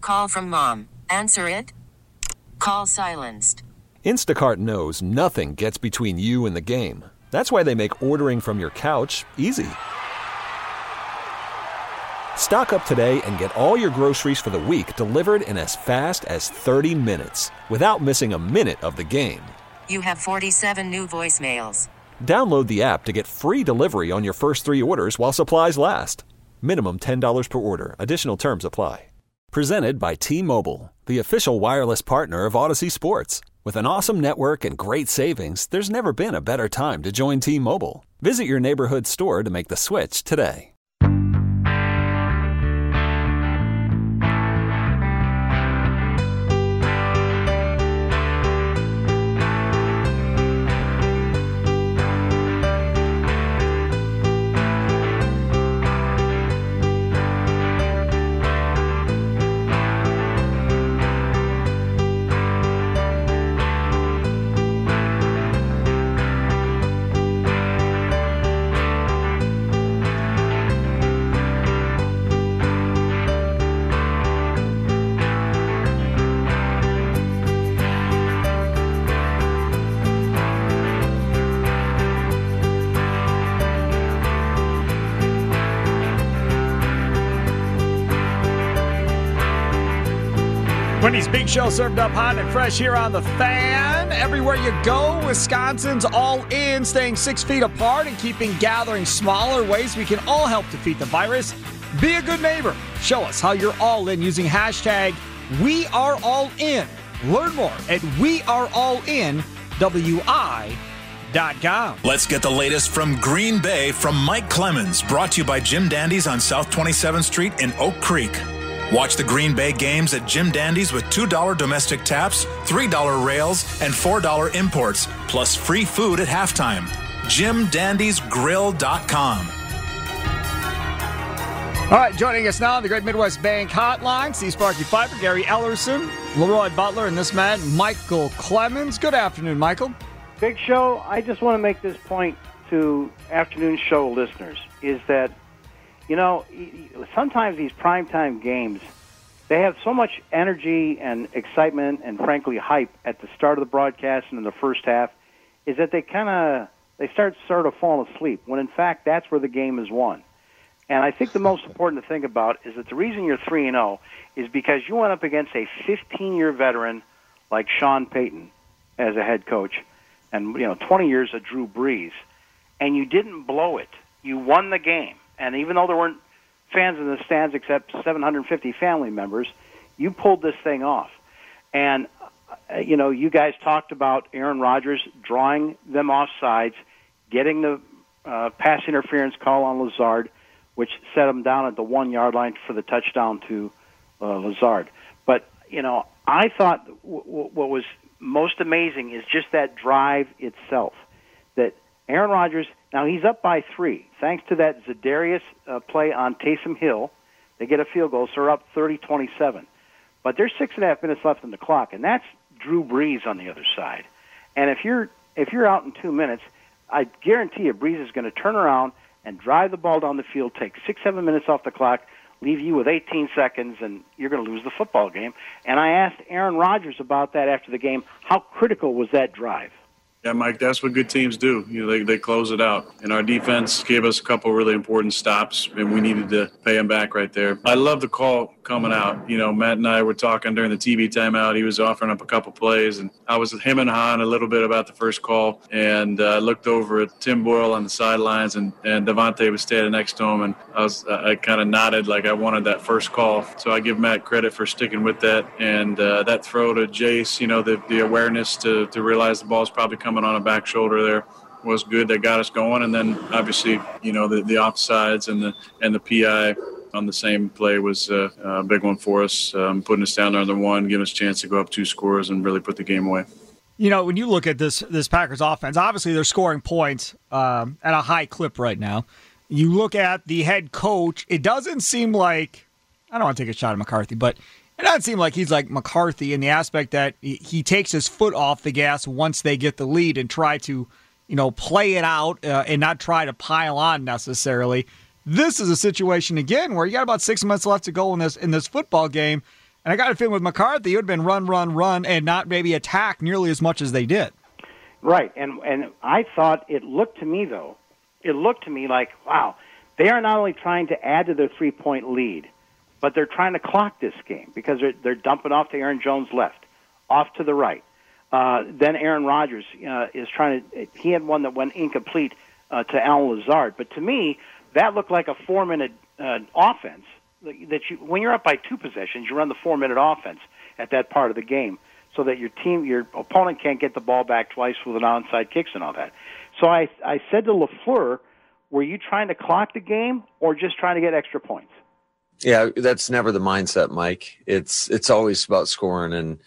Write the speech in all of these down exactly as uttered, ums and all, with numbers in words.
call from mom. Answer it. Call silenced. Instacart knows nothing gets between you and the game. That's why they make ordering from your couch easy. Stock up today and get all your groceries for the week delivered in as fast as thirty minutes without missing a minute of the game. You have forty-seven new voicemails. Download the app to get free delivery on your first three orders while supplies last. Minimum ten dollars per order. Additional terms apply. Presented by T-Mobile, the official wireless partner of Odyssey Sports. With an awesome network and great savings, there's never been a better time to join T-Mobile. Visit your neighborhood store to make the switch today. Wendy's Big Show served up hot and fresh here on The Fan. Everywhere you go, Wisconsin's all in, staying six feet apart and keeping gatherings smaller, ways we can all help defeat the virus. Be a good neighbor. Show us how you're all in using hashtag We Are All In. Learn more at we are all in w i dot com. Let's get the latest from Green Bay from Mike Clemens, brought to you by Jim Dandy's on South twenty-seventh Street in Oak Creek. Watch the Green Bay games at Jim Dandy's with two dollars domestic taps, three dollars rails, and four dollars imports, plus free food at halftime. jim dandys grill dot com. All right, joining us now on the Great Midwest Bank Hotline, Steve Sparky Pfeiffer, Gary Ellerson, Leroy Butler, and this man, Michael Clemens. Good afternoon, Michael. Big Show, I just want to make this point to afternoon show listeners, is that you know, sometimes these primetime games, they have so much energy and excitement and, frankly, hype at the start of the broadcast and in the first half, is that they kind of they start sort of falling asleep, when, in fact, that's where the game is won. And I think the most important to think about is that the reason you're three and oh is because you went up against a fifteen-year veteran like Sean Payton as a head coach and, you know, twenty years of Drew Brees, and you didn't blow it. You won the game. And even though there weren't fans in the stands except seven hundred fifty family members, you pulled this thing off. And, uh, you know, you guys talked about Aaron Rodgers drawing them off sides, getting the uh, pass interference call on Lazard, which set him down at the one-yard line for the touchdown to uh, Lazard. But, you know, I thought w- w- what was most amazing is just that drive itself, that Aaron Rodgers, now he's up by three. Thanks to that Za'Darius uh, play on Taysom Hill, they get a field goal, so they're up thirty twenty-seven. But there's six and a half minutes left on the clock, and that's Drew Brees on the other side. And if you're if you're out in two minutes, I guarantee you Brees is going to turn around and drive the ball down the field, take six, seven minutes off the clock, leave you with eighteen seconds, and you're going to lose the football game. And I asked Aaron Rodgers about that after the game. How critical was that drive? Yeah, Mike, that's what good teams do. You know, they they close it out. And our defense gave us a couple really important stops, and we needed to pay them back right there. I love the call coming out. You know, Matt and I were talking during the T V timeout. He was offering up a couple plays, and I was with him and Han a little bit about the first call, and uh, looked over at Tim Boyle on the sidelines, and, and Devontae was standing next to him, and I was I kind of nodded like I wanted that first call. So I give Matt credit for sticking with that, and uh, that throw to Jace, you know, the, the awareness to, to realize the ball's probably coming on a back shoulder there was good. That got us going, and then obviously, you know, the, the offsides and the and the P I on the same play was uh, a big one for us, um, putting us down there on the one, giving us a chance to go up two scores and really put the game away. You know, when you look at this this Packers offense, obviously they're scoring points um, at a high clip right now. You look at the head coach, it doesn't seem like, I don't want to take a shot at McCarthy, but it doesn't seem like he's like McCarthy in the aspect that he takes his foot off the gas once they get the lead and try to, you know, play it out uh, and not try to pile on necessarily. This is a situation, again, where you got about six minutes left to go in this in this football game. And I got a feeling with McCarthy, it would have been run, run, run, and not maybe attack nearly as much as they did. Right, and and I thought it looked to me, though, it looked to me like, wow, they are not only trying to add to their three-point lead, but they're trying to clock this game because they're, they're dumping off to Aaron Jones left, off to the right. Uh, then Aaron Rodgers uh, is trying to – he had one that went incomplete uh, to Allen Lazard. But to me, that looked like a four-minute uh, offense. That you, when you're up by two possessions, you run the four-minute offense at that part of the game so that your team, your opponent can't get the ball back twice with an onside kicks and all that. So I, I said to LaFleur, were you trying to clock the game or just trying to get extra points? Yeah, that's never the mindset, Mike. It's it's always about scoring, and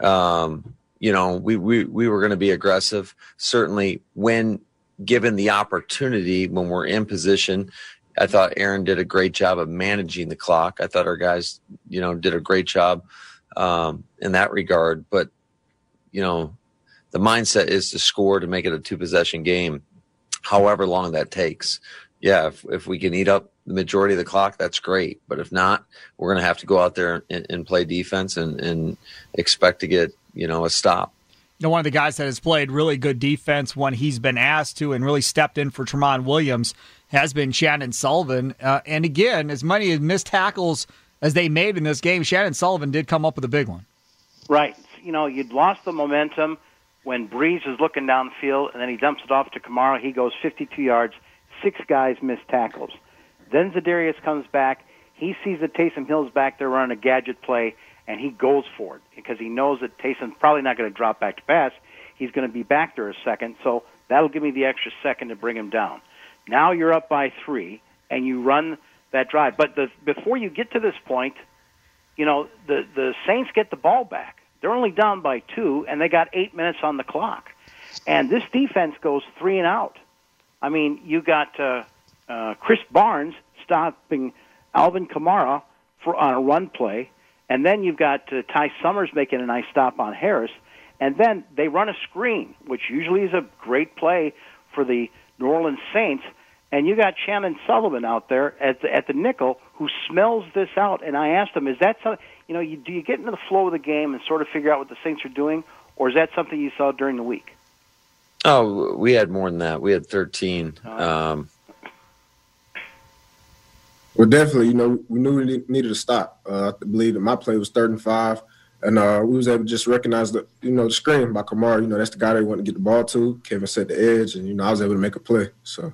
um, you know we we we were going to be aggressive. Certainly, when given the opportunity, when we're in position, I thought Aaron did a great job of managing the clock. I thought our guys, you know, did a great job um, in that regard. But you know, the mindset is to score to make it a two possession game, however long that takes. Yeah, if if we can eat up the majority of the clock, that's great. But if not, we're going to have to go out there and, and play defense and, and expect to get, you know, a stop. You know, one of the guys that has played really good defense when he's been asked to and really stepped in for Tramon Williams has been Shannon Sullivan. Uh, and again, as many missed tackles as they made in this game, Shannon Sullivan did come up with a big one. Right. You know, you'd lost the momentum when Breeze is looking downfield, and then he dumps it off to Kamara. He goes fifty-two yards. Six guys missed tackles. Then Za'Darius comes back. He sees that Taysom Hill's back there running a gadget play, and he goes for it because he knows that Taysom's probably not going to drop back to pass. He's going to be back there a second, so that'll give me the extra second to bring him down. Now you're up by three, and you run that drive. But the, before you get to this point, you know, the, the Saints get the ball back. They're only down by two, and they got eight minutes on the clock. And this defense goes three and out. I mean, you got uh, uh, Chris Barnes stopping Alvin Kamara for on a run play, and then you've got uh, Ty Summers making a nice stop on Harris, and then they run a screen, which usually is a great play for the New Orleans Saints, and you got Shannon Sullivan out there at the, at the nickel who smells this out. And I asked him, is that something, you know, you, do you get into the flow of the game and sort of figure out what the Saints are doing, or is that something you saw during the week? Oh, we had more than that. We had thirteen. Um, well, definitely, you know, we knew we needed to stop. Uh, I believe that my play was third and five, and uh, we was able to just recognize the, you know, the screen by Kamara. You know, that's the guy they want to get the ball to. Kevin set the edge, and, you know, I was able to make a play. So,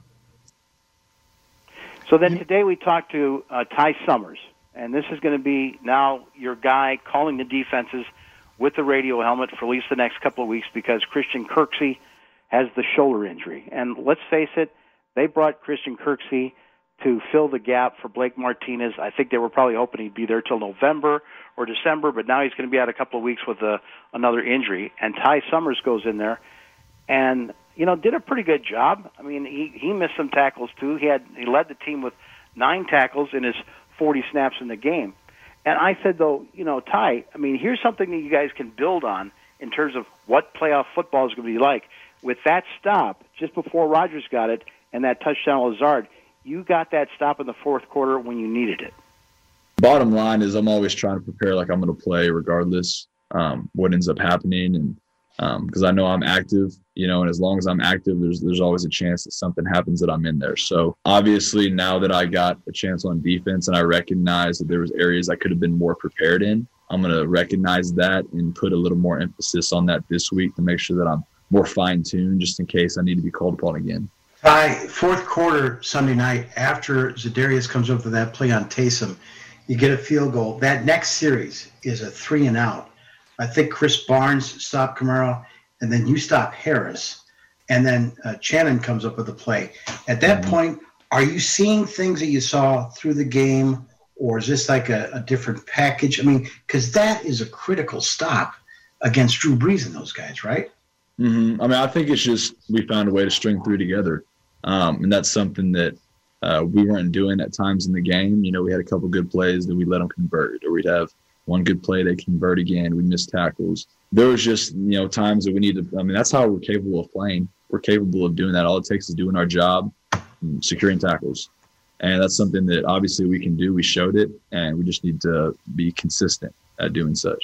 so then today we talked to uh, Ty Summers, and this is going to be now your guy calling the defenses with the radio helmet for at least the next couple of weeks because Christian Kirksey has the shoulder injury. And let's face it, they brought Christian Kirksey to fill the gap for Blake Martinez. I think they were probably hoping he'd be there till November or December, but now he's going to be out a couple of weeks with a, another injury. And Ty Summers goes in there and, you know, did a pretty good job. I mean, he, he missed some tackles, too. He had he led the team with nine tackles in his forty snaps in the game. And I said, though, you know, Ty, I mean, here's something that you guys can build on in terms of what playoff football is going to be like. With that stop, just before Rodgers got it, and that touchdown Lazard, you got that stop in the fourth quarter when you needed it. Bottom line is I'm always trying to prepare like I'm going to play regardless um, what ends up happening. And because um, I know I'm active, you know, and as long as I'm active, there's there's always a chance that something happens that I'm in there. So obviously now that I got a chance on defense and I recognize that there was areas I could have been more prepared in, I'm going to recognize that and put a little more emphasis on that this week to make sure that I'm more fine-tuned just in case I need to be called upon again. By fourth quarter Sunday night, after Za'Darius comes up with that play on Taysom, you get a field goal. That next series is a three and out. I think Chris Barnes stopped Kamara, and then you stop Harris, and then uh, Shannon comes up with a play. At that mm-hmm. point, are you seeing things that you saw through the game, or is this like a, a different package? I mean, because that is a critical stop against Drew Brees and those guys, right? Mm-hmm. I mean, I think it's just we found a way to string through together, um, and that's something that uh, we weren't doing at times in the game. You know, we had a couple good plays that we let them convert, or we'd have one good play they convert again. We missed tackles. There was just, you know, times that we need to – I mean, that's how we're capable of playing. We're capable of doing that. All it takes is doing our job, securing tackles. And that's something that obviously we can do. We showed it, and we just need to be consistent. at doing such.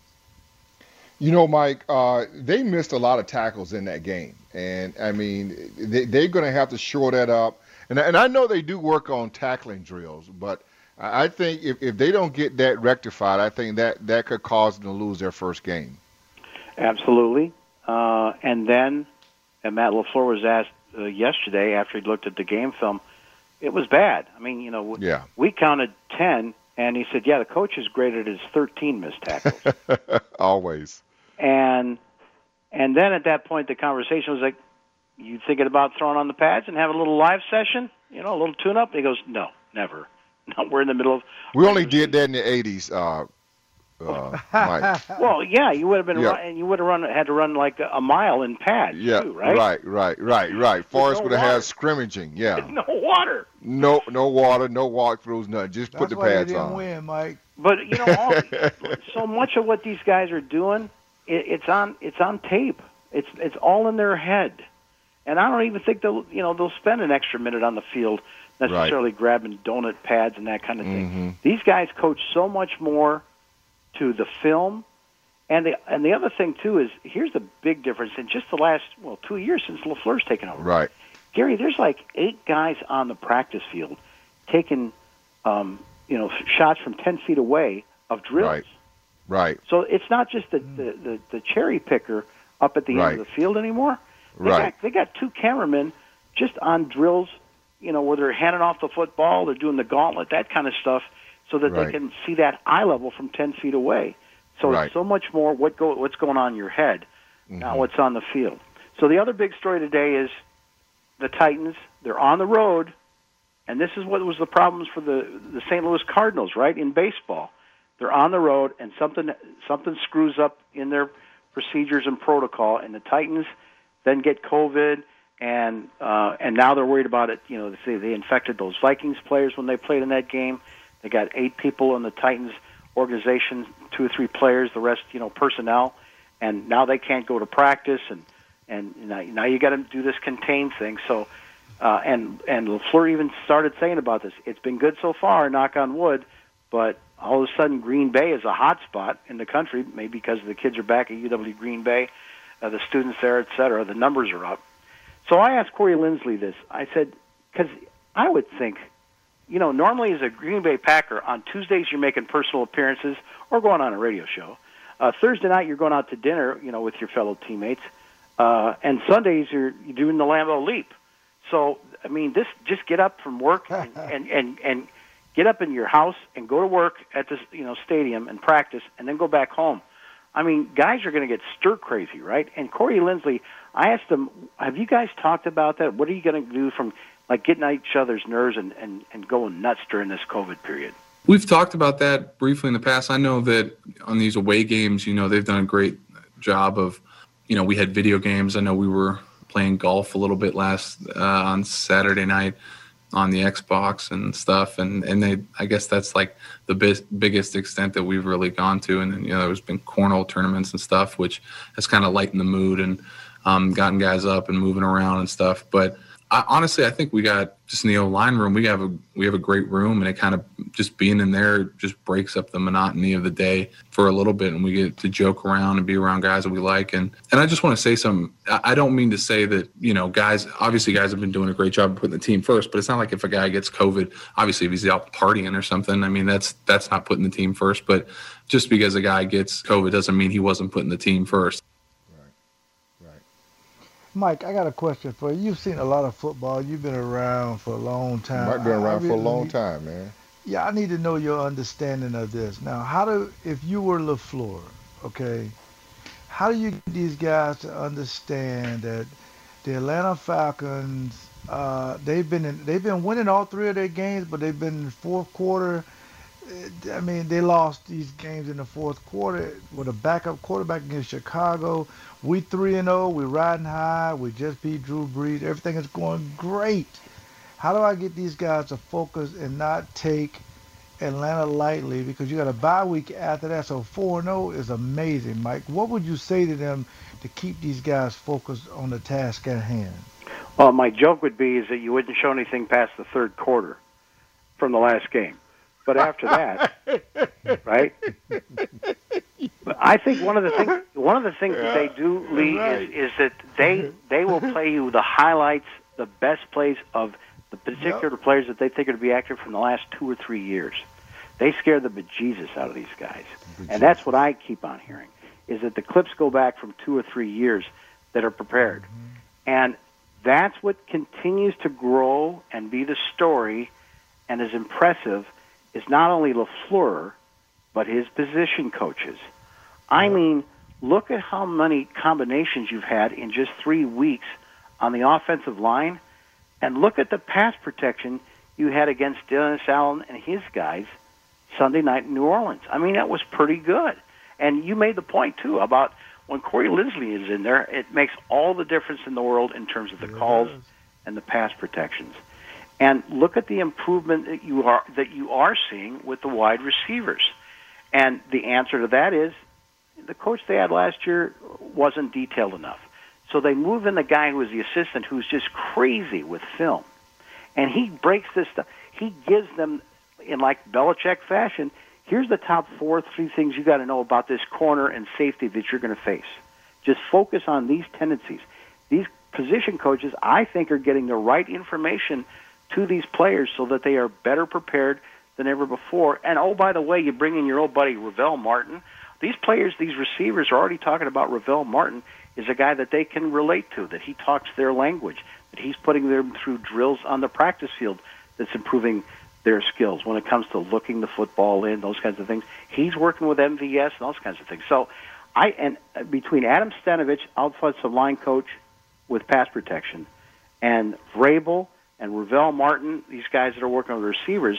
You know, Mike, uh, they missed a lot of tackles in that game. And, I mean, they, they're going to have to shore that up. And, and I know they do work on tackling drills, but I think if, if they don't get that rectified, I think that, that could cause them to lose their first game. Absolutely. Uh, and then, and Matt LaFleur was asked uh, yesterday after he looked at the game film, it was bad. I mean, you know, yeah. we counted ten, and he said, yeah, the coaches graded as thirteen missed tackles. Always. And and then at that point, the conversation was like, you thinking about throwing on the pads and having a little live session, you know, a little tune-up? And he goes, no, never. No, we're in the middle of... We only did that in the eighties, uh, uh, Mike. Well, yeah, you would have been yeah. run, you would have run had to run like a mile in pads, yeah, too, right? Right, right, right, right. Forrest no would have water. had scrimmaging, yeah. There's no water. No, no water, no walkthroughs, nothing. Just That's put the why pads they didn't on. win, Mike. But you know, all, so much of what these guys are doing, it, it's on it's on tape. It's it's all in their head, and I don't even think they'll you know they'll spend an extra minute on the field necessarily right. grabbing donut pads and that kind of thing. Mm-hmm. These guys coach so much more to the film, and the and the other thing too is here's the big difference in just the last well two years since LaFleur's taken over. Right, Gary, there's like eight guys on the practice field taking um, you know shots from ten feet away of drills. Right, right. So it's not just the the, the, the cherry picker up at the right. end of the field anymore. They right. got, they got two cameramen just on drills, you know, where they're handing off the football, they're doing the gauntlet, that kind of stuff, so that right. they can see that eye level from ten feet away. So right. it's so much more what go what's going on in your head, mm-hmm. not what's on the field. So the other big story today is the Titans. They're on the road, and this is what was the problems for the the Saint Louis Cardinals, right, in baseball. They're on the road, and something something screws up in their procedures and protocol, and the Titans then get COVID, and uh, and now they're worried about it. You know, they they infected those Vikings players when they played in that game. They got eight people in the Titans organization, two or three players, the rest, you know, personnel, and now they can't go to practice, and and now, now you got to do this contained thing. So, uh, and and LaFleur even started saying about this. It's been good so far, knock on wood, but all of a sudden Green Bay is a hot spot in the country, maybe because the kids are back at U W Green Bay, uh, the students there, et cetera. The numbers are up. So I asked Corey Linsley this. I said, because I would think, you know, normally as a Green Bay Packer, on Tuesdays you're making personal appearances or going on a radio show. Uh, Thursday night you're going out to dinner, you know, with your fellow teammates. Uh, and Sundays you're, you're doing the Lambeau Leap. So, I mean, this just get up from work and, and, and, and get up in your house and go to work at this, you know, stadium and practice and then go back home. I mean, guys are going to get stir crazy, right? And Corey Linsley, I asked him, have you guys talked about that? What are you going to do from, like, getting on each other's nerves and, and, and going nuts during this COVID period? We've talked about that briefly in the past. I know that on these away games, you know, they've done a great job of, you know, we had video games. I know we were playing golf a little bit last uh, on Saturday night on the Xbox and stuff. And, and they, I guess that's like the bi- biggest extent that we've really gone to. And then, you know, there's been cornhole tournaments and stuff, which has kind of lightened the mood and um, gotten guys up and moving around and stuff. But I, honestly, I think we got just in the O-line room, we have a we have a great room, and it kind of just being in there just breaks up the monotony of the day for a little bit, and we get to joke around and be around guys that we like. And and I just want to say something. I don't mean to say that, you know, guys, obviously guys have been doing a great job of putting the team first, but it's not like if a guy gets COVID, obviously if he's out partying or something, I mean, that's that's not putting the team first. But just because a guy gets COVID doesn't mean he wasn't putting the team first. Mike, I got a question for you. You've seen a lot of football. You've been around for a long time. Might been around I, I for a really long need, time, man. Yeah, I need to know your understanding of this. Now, how do, if you were LaFleur, okay, how do you get these guys to understand that the Atlanta Falcons, uh, they've been in, they've been winning all three of their games, but they've been in the fourth quarter. I mean, they lost these games in the fourth quarter with a backup quarterback against Chicago. We three and zero. We're riding high. We just beat Drew Brees. Everything is going great. How do I get these guys to focus and not take Atlanta lightly? Because you got a bye week after that. So four and zero is amazing, Mike. What would you say to them to keep these guys focused on the task at hand? Well, my joke would be is that you wouldn't show anything past the third quarter from the last game. But after that, right? I think one of the things one of the things that they do, Lee, right. is, is that they they will play you the highlights, the best plays of the particular yep. players that they think are to be active from the last two or three years. They scare the bejesus out of these guys, bejesus. And that's what I keep on hearing, is that the clips go back from two or three years that are prepared, mm-hmm. and that's what continues to grow and be the story, and is impressive. Is not only LaFleur, but his position coaches. I mean, look at how many combinations you've had in just three weeks on the offensive line, and look at the pass protection you had against Dennis Allen and his guys Sunday night in New Orleans. I mean, that was pretty good. And you made the point, too, about when Corey Linsley is in there, it makes all the difference in the world in terms of the it calls is. and the pass protections. And look at the improvement that you are that you are seeing with the wide receivers. And the answer to that is the coach they had last year wasn't detailed enough. So they move in the guy who was the assistant who's just crazy with film. And he breaks this stuff. He gives them, in like Belichick fashion, here's the top four, three things you got to know about this corner and safety that you're going to face. Just focus on these tendencies. These position coaches, I think, are getting the right information to these players so that they are better prepared than ever before. And, oh, by the way, you bring in your old buddy Ravel Martin. These players, these receivers are already talking about Ravel Martin is a guy that they can relate to, that he talks their language, that he's putting them through drills on the practice field that's improving their skills when it comes to looking the football in, those kinds of things. He's working with M V S and those kinds of things. So I and between Adam Stanovich, offensive line coach with pass protection, and Vrabel and Ravel Martin, these guys that are working with receivers,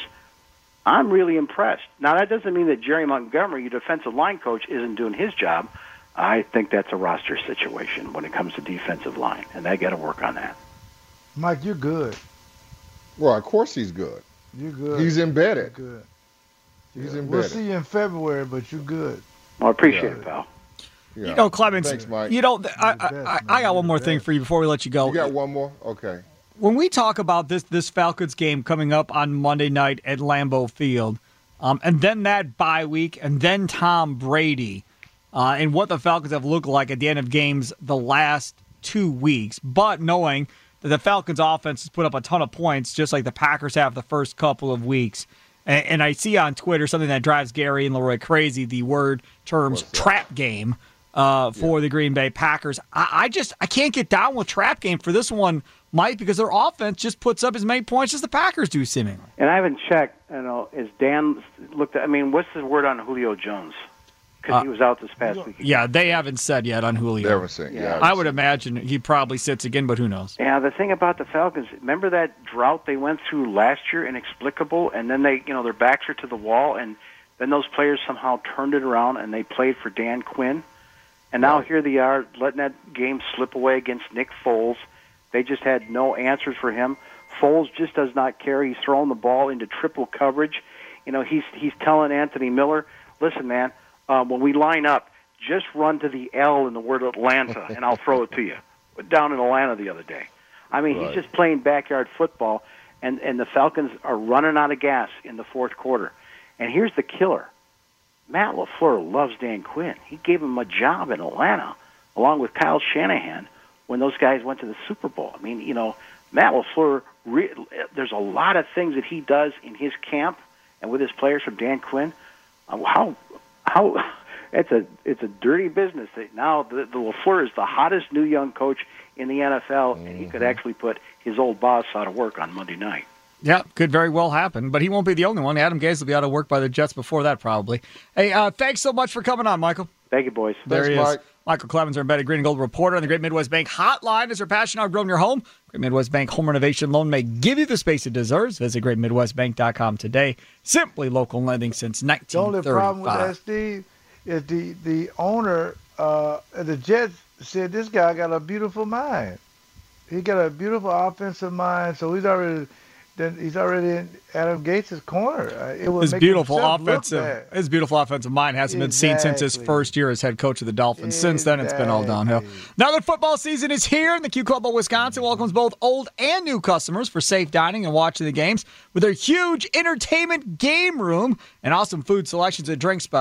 I'm really impressed. Now, that doesn't mean that Jerry Montgomery, your defensive line coach, isn't doing his job. I think that's a roster situation when it comes to defensive line, and they got to work on that. Mike, you're good. Well, of course he's good. You're good. He's embedded. You're good. He's yeah. embedded. We'll see you in February, but you're good. Well, I appreciate yeah. it, pal. Yeah. You know, Clemens, Thanks, Mike. you know, I, I, I, I got one more thing for you before we let you go. You got one more? Okay. When we talk about this this Falcons game coming up on Monday night at Lambeau Field, um, and then that bye week, and then Tom Brady, uh, and what the Falcons have looked like at the end of games the last two weeks, but knowing that the Falcons' offense has put up a ton of points, just like the Packers have the first couple of weeks. And, and I see on Twitter something that drives Gary and Leroy crazy, the word terms trap game uh, for yeah. the Green Bay Packers. I, I just I can't get down with trap game for this one, Mike, because their offense just puts up as many points as the Packers do, seemingly. And I haven't checked. You know, is Dan looked at? I mean, what's the word on Julio Jones? Because uh, he was out this past week. Yeah, they haven't said yet on Julio. They haven't said. Yeah, yeah I would imagine he probably sits again, but who knows? Yeah, the thing about the Falcons, remember that drought they went through last year, inexplicable, and then they, you know, their backs are to the wall, and then those players somehow turned it around and they played for Dan Quinn, and now here they are letting that game slip away against Nick Foles. They just had no answers for him. Foles just does not care. He's throwing the ball into triple coverage. You know, he's he's telling Anthony Miller, listen, man, uh, when we line up, just run to the L in the word Atlanta, and I'll throw it to you. Down in Atlanta the other day. I mean, right. he's just playing backyard football, and, and the Falcons are running out of gas in the fourth quarter. And here's the killer. Matt LaFleur loves Dan Quinn. He gave him a job in Atlanta, along with Kyle Shanahan, when those guys went to the Super Bowl. I mean, you know, Matt LaFleur, re- there's a lot of things that he does in his camp and with his players from Dan Quinn. Uh, how, how, it's a it's a dirty business. That now the, the LaFleur is the hottest new young coach in the N F L, mm-hmm. and he could actually put his old boss out of work on Monday night. Yeah, could very well happen, but he won't be the only one. Adam Gase will be out of work by the Jets before that, probably. Hey, uh, thanks so much for coming on, Michael. Thank you, boys. There Thanks, he is. Mike. Michael Clemens, our embedded green and gold reporter on the Great Midwest Bank Hotline. Is your passion outgrown your home? Great Midwest Bank Home Renovation Loan may give you the space it deserves. Visit great midwest bank dot com today. Simply local lending since nineteen thirty-five. The only problem with that, Steve, is the, the owner, uh, the Jets, said this guy got a beautiful mind. He got a beautiful offensive mind, so he's already then he's already in Adam Gates' corner. Uh, it will his make beautiful himself offensive, his beautiful offensive mind hasn't exactly. been seen since his first year as head coach of the Dolphins. Exactly. Since then, it's been all downhill. Now that football season is here, and the Q Club of Wisconsin welcomes both old and new customers for safe dining and watching the games with their huge entertainment game room and awesome food selections and drink specials.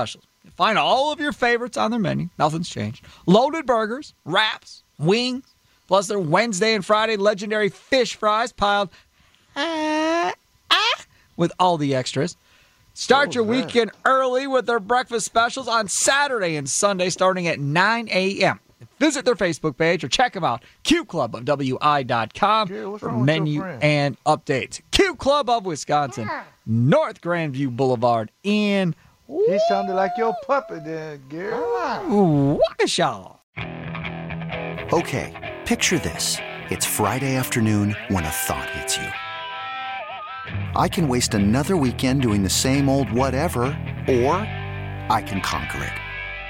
Find all of your favorites on their menu. Nothing's changed. Loaded burgers, wraps, wings, plus their Wednesday and Friday legendary fish fries piled ah, ah, with all the extras. Start your weekend early with their breakfast specials on Saturday and Sunday starting at nine a.m. Visit their Facebook page or check them out, Q Club of W I dot com for menu and updates. Q Club of Wisconsin, North Grandview Boulevard in He sounded like your puppet there, Gary. Waukesha. Okay, picture this. It's Friday afternoon when a thought hits you. I can waste another weekend doing the same old whatever, or I can conquer it.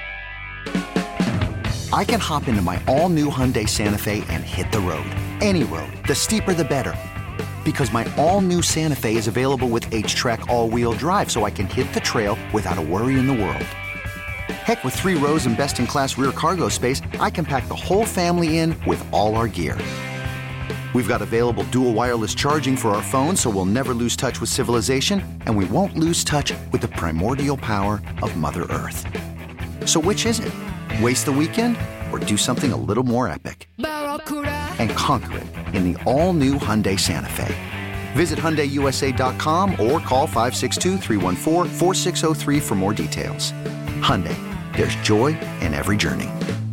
I can hop into my all-new Hyundai Santa Fe and hit the road. Any road. The steeper, the better. Because my all-new Santa Fe is available with H-Track all-wheel drive, so I can hit the trail without a worry in the world. Heck, with three rows and best-in-class rear cargo space, I can pack the whole family in with all our gear. We've got available dual wireless charging for our phones, so we'll never lose touch with civilization, and we won't lose touch with the primordial power of Mother Earth. So which is it? Waste the weekend or do something a little more epic? And conquer it in the all-new Hyundai Santa Fe. Visit Hyundai U S A dot com or call five six two, three one four, four six zero three for more details. Hyundai, there's joy in every journey.